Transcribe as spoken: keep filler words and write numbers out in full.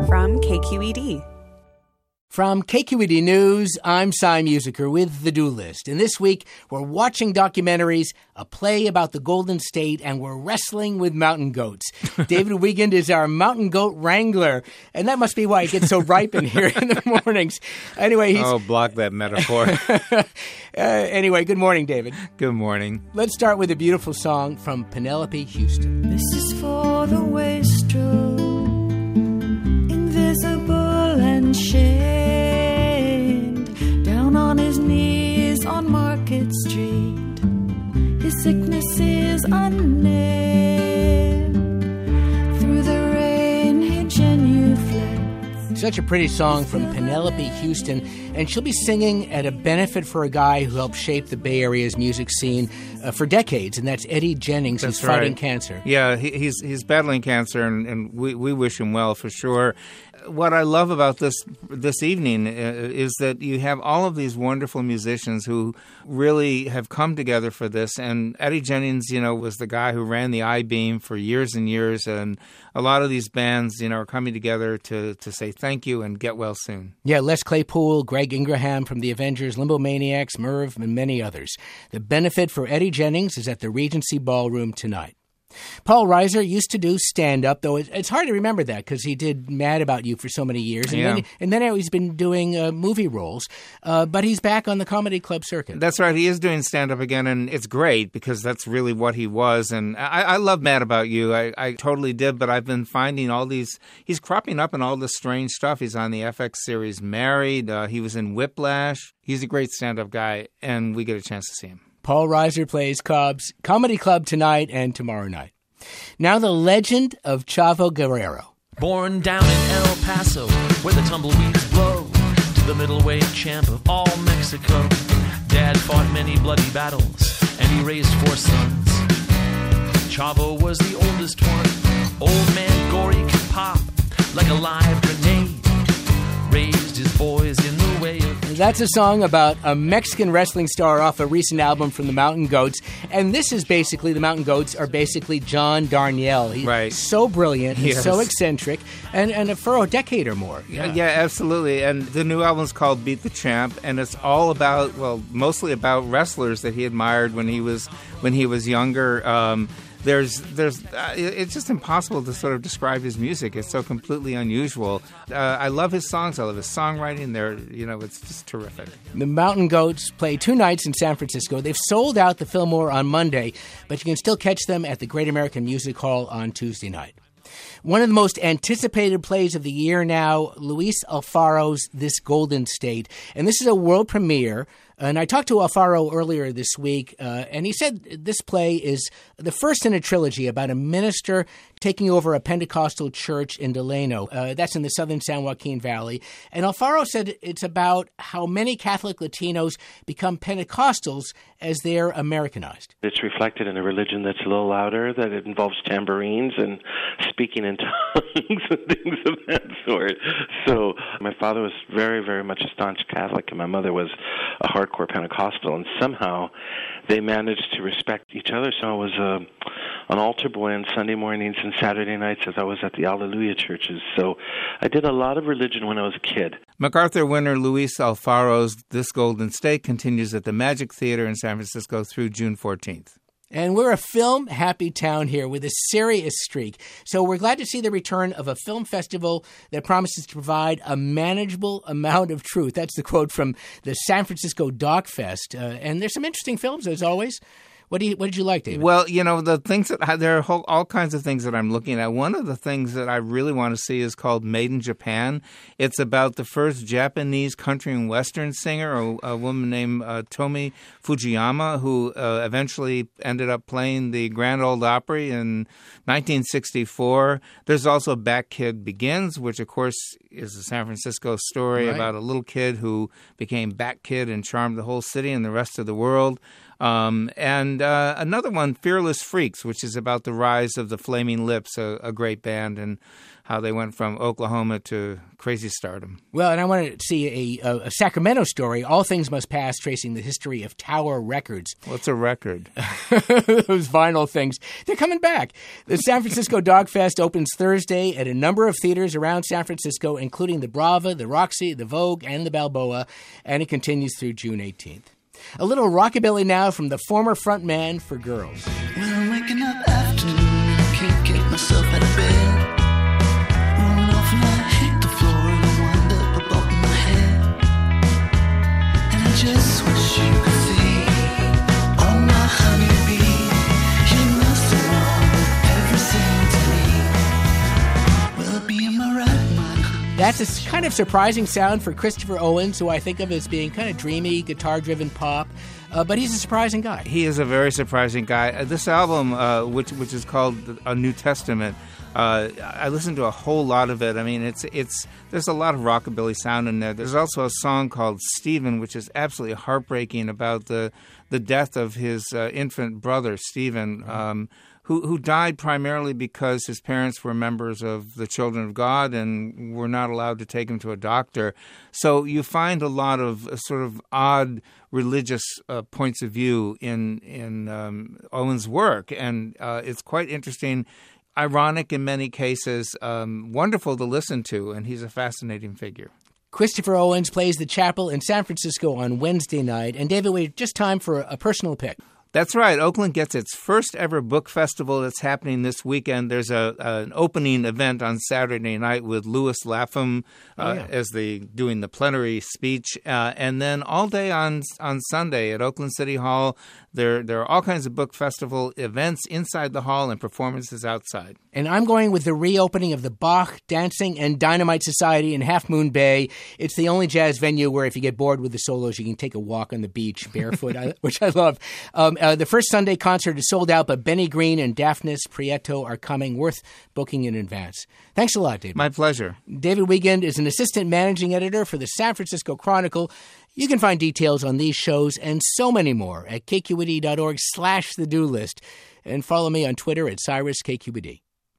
from K Q E D. From K Q E D News, I'm Cy Musiker with The Do List. And this week, we're watching documentaries, a play about the Golden State, and we're wrestling with mountain goats. David Wiegand is our mountain goat wrangler, and that must be why it gets so ripe in here in the mornings. Anyway, he's... Oh, block that metaphor. uh, anyway, good morning, David. Good morning. Let's start with a beautiful song from Penelope Houston. This is for the wastrel, invisible and shamed, down on his knees on Market Street. His sickness is unnamed. Through the rain he genuflects. Such a pretty song from Penelope Houston, and she'll be singing at a benefit for a guy who helped shape the Bay Area's music scene uh, for decades, and that's Eddie Jennings, That's who's fighting right. cancer. Yeah, he, he's he's battling cancer, and, and we, we wish him well for sure. What I love about this this evening is that you have all of these wonderful musicians who really have come together for this. And Eddie Jennings, you know, was the guy who ran the I-Beam for years and years. And a lot of these bands, you know, are coming together to, to say thank you and get well soon. Yeah, Les Claypool, Greg Ingraham from the Avengers, Limbo Maniacs, Merv, and many others. The benefit for Eddie Jennings is at the Regency Ballroom tonight. Paul Reiser used to do stand-up, though it, it's hard to remember that because he did Mad About You for so many years. And Yeah. then, and then he's been doing uh, movie roles, uh, but he's back on the comedy club circuit. That's right. He is doing stand-up again, and it's great because that's really what he was. And I, I love Mad About You. I, I totally did, but I've been finding all these – he's cropping up in all this strange stuff. He's on the F X series Married. Uh, he was in Whiplash. He's a great stand-up guy, and we get a chance to see him. Paul Reiser plays Cobb's Comedy Club tonight and tomorrow night. Now the legend of Chavo Guerrero. Born down in El Paso, where the tumbleweeds blow, to the middleweight champ of all Mexico. Dad fought many bloody battles, and he raised four sons. Chavo was the oldest one. Old man Gory could pop like a live grenade. Raised his boys in the way of... That's a song about a Mexican wrestling star off a recent album from the Mountain Goats. And this is basically, the Mountain Goats are basically John Darnielle. He's Right. so brilliant, he's Yes. so eccentric, and, and for a decade or more. Yeah. yeah, absolutely. And the new album is called Beat the Champ, and it's all about, well, mostly about wrestlers that he admired when he was when he was younger. Um, There's, there's, uh, it's just impossible to sort of describe his music. It's so completely unusual. Uh, I love his songs. I love his songwriting. They're, you know, it's just terrific. The Mountain Goats play two nights in San Francisco. They've sold out the Fillmore on Monday, but you can still catch them at the Great American Music Hall on Tuesday night. One of the most anticipated plays of the year now, Luis Alfaro's This Golden State. And this is a world premiere. And I talked to Alfaro earlier this week, uh, and he said this play is the first in a trilogy about a minister taking over a Pentecostal church in Delano. Uh, that's in the southern San Joaquin Valley. And Alfaro said it's about how many Catholic Latinos become Pentecostals as they're Americanized. It's reflected in a religion that's a little louder, that it involves tambourines and speaking in tongues and things of that sort. So my father was very, very much a staunch Catholic, and my mother was a hardcore Pentecostal, and somehow they managed to respect each other. So I was uh, an altar boy on Sunday mornings and Saturday nights as I was at the Alleluia churches. So I did a lot of religion when I was a kid. MacArthur winner Luis Alfaro's This Golden State continues at the Magic Theater in San Francisco through June fourteenth. And we're a film-happy town here with a serious streak. So we're glad to see the return of a film festival that promises to provide a manageable amount of truth. That's the quote from the San Francisco Doc Fest. Uh, and there's some interesting films, as always. What do you, what did you like, David? Well, you know, the things that I, there are whole, all kinds of things that I'm looking at. One of the things that I really want to see is called Made in Japan. It's about the first Japanese country and western singer, a, a woman named uh, Tomi Fujiyama, who uh, eventually ended up playing the Grand Ole Opry in nineteen sixty-four. There's also Bat Kid Begins, which, of course, is a San Francisco story Right. about a little kid who became Bat Kid and charmed the whole city and the rest of the world. Um, and uh, another one, Fearless Freaks, which is about the rise of the Flaming Lips, a, a great band, and how they went from Oklahoma to crazy stardom. Well, and I want to see a, a, a Sacramento story, All Things Must Pass, tracing the history of Tower Records. What's a record? Those vinyl things. They're coming back. The San Francisco Dog Fest opens Thursday at a number of theaters around San Francisco, including the Brava, the Roxy, the Vogue, and the Balboa, and it continues through June eighteenth. A little rockabilly now from the former frontman for Girls. Well, I'm waking up afternoon and I can't get myself out of bed. Rolling off and I hit the floor and I wind up above my head. And I just wish you could see, oh my honeybee, you must have known everything to me. Well, be in my right mind. That's a kind of surprising sound for Christopher Owens, who I think of as being kind of dreamy, guitar-driven pop. Uh, but he's a surprising guy. He is a very surprising guy. Uh, this album, uh, which which is called A New Testament, uh, I listened to a whole lot of it. I mean, it's it's there's a lot of rockabilly sound in there. There's also a song called Stephen, which is absolutely heartbreaking about the the death of his uh, infant brother, Stephen, um, who who died primarily because his parents were members of the Children of God and were not allowed to take him to a doctor. So you find a lot of uh, sort of odd religious uh, points of view in in um, Owen's work, and uh, it's quite interesting, ironic in many cases, um, wonderful to listen to, and he's a fascinating figure. Christopher Owens plays the Chapel in San Francisco on Wednesday night. And David, we just time for a personal pick. That's right. Oakland gets its first ever book festival that's happening this weekend. There's a, a an opening event on Saturday night with Louis Lapham uh, oh, yeah. as the doing the plenary speech, uh, and then all day on on Sunday at Oakland City Hall. There there are all kinds of book festival events inside the hall and performances outside. And I'm going with the reopening of the Bach Dancing and Dynamite Society in Half Moon Bay. It's the only jazz venue where if you get bored with the solos, you can take a walk on the beach barefoot, which I love. Um, uh, the first Sunday concert is sold out, but Benny Green and Daphnis Prieto are coming, worth booking in advance. Thanks a lot, David. My pleasure. David Wiegand is an assistant managing editor for the San Francisco Chronicle. You can find details on these shows and so many more at k q b d dot org slash the do list. And follow me on Twitter at Cyrus K Q B D.